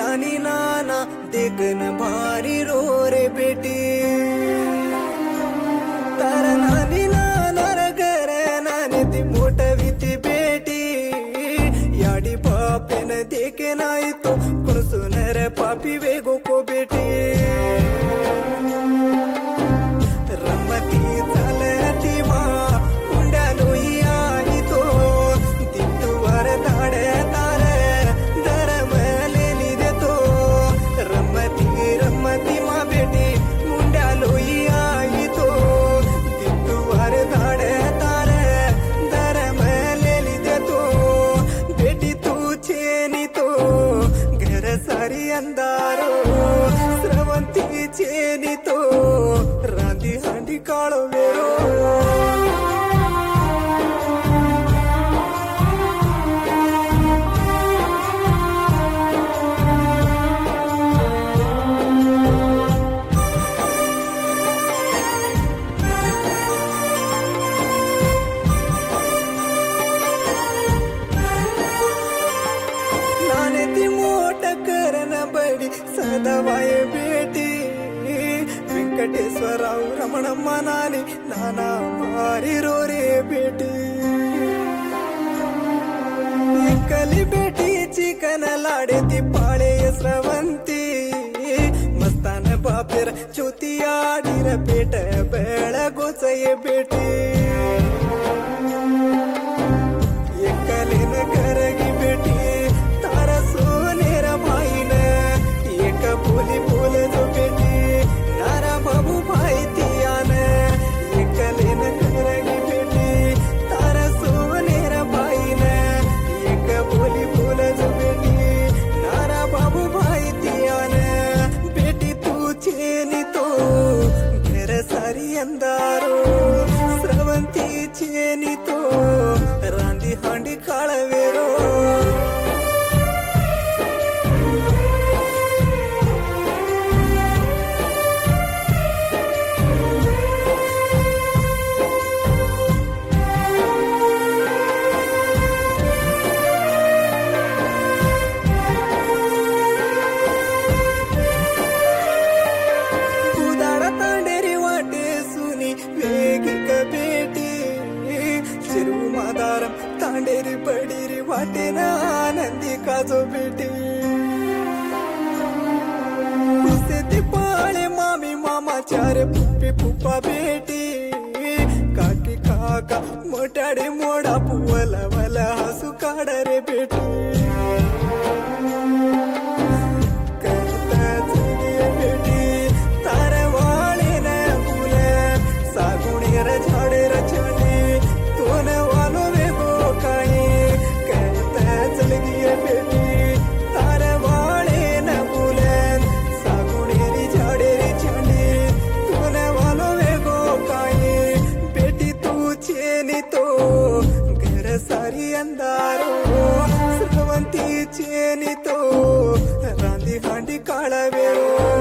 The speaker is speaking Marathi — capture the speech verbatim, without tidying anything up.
नानी नाना देखन भारी रो रे बेटी तारा नानी नाना घर नाने ती मोठवी ती बेटी याडी बापेन देखे नाही तो कोण सुनर पापी वेगो को बेटी रमती चालती मा उंडालो आई तो दिंडुवर धाडे तारे दरमलेली देतो रमती रमती मा बेटी उंडालो आई तो दिंडुवर धाडे तारे दरमलेली देतो बेटी तू चेनी तो घर सारी अंधारो स्रवंती चेनी तो रांदी हांडी काळो वेरो नाने ती मोठ करन बडी सदवाय बेटी ವೆಂಕಟೇಶ್ವರರಾವ್ ರಮಣಮ್ಮ ನಾನಿ ನಾನಾ ಮಾರಿರೋ ರೇ ಬೇಟಿ ಕಲಿ ಬೇಟಿ ಚಿಕನ ಲಾಡೆತಿ ಪಾಳೆ ಸ್ರವಂತಿ ಮಸ್ತಾನ ಬಾಪೆರ ಚುತಿಯಾಡಿರ ಪೇಟ ಬೆಳಗೋಸಯ ಬೇಟಿ ಎಕ್ಕಲಿನ ಕರಗಿ ಬೇಟಿ ತಾರ ಸೋನೇರ ಮಾಯಿನ ಏಕ ಪೋಲಿ ಪೋಲದು ಬೇಟಿ तारा बाबू भाई तियान एकलेन करगी बेटी तारा सोनेर भाई ने एक बोली बोल जो बेटी तारा बाबू भाई तियान बेटी तू चेनी तो घर सारी अंधारो स्रवंती चेनी तो रांदी हांडी काळवेरो तांडेरी पडीरी वाटेन आनंदी काजो बेटी कुसेती पाळे मामी मामा चार पुप्पी पुप्पा बेटी काकी काका मोठाडे मोडा पुवला मला हसू काढ रे बेटी बेटी तारे वाळे न फुले सागुणेर झाडेर छाडी तोन वालो काही कहता चलगी बेटी तारे वाळे न फुलेन सागुणेरी झाडेरी छाडी तोने वालो वेगो काही बेटी तू चेनी तो घर सारी अंधारो स्रवंती चेनी तो रांदी हांडी काळवेरो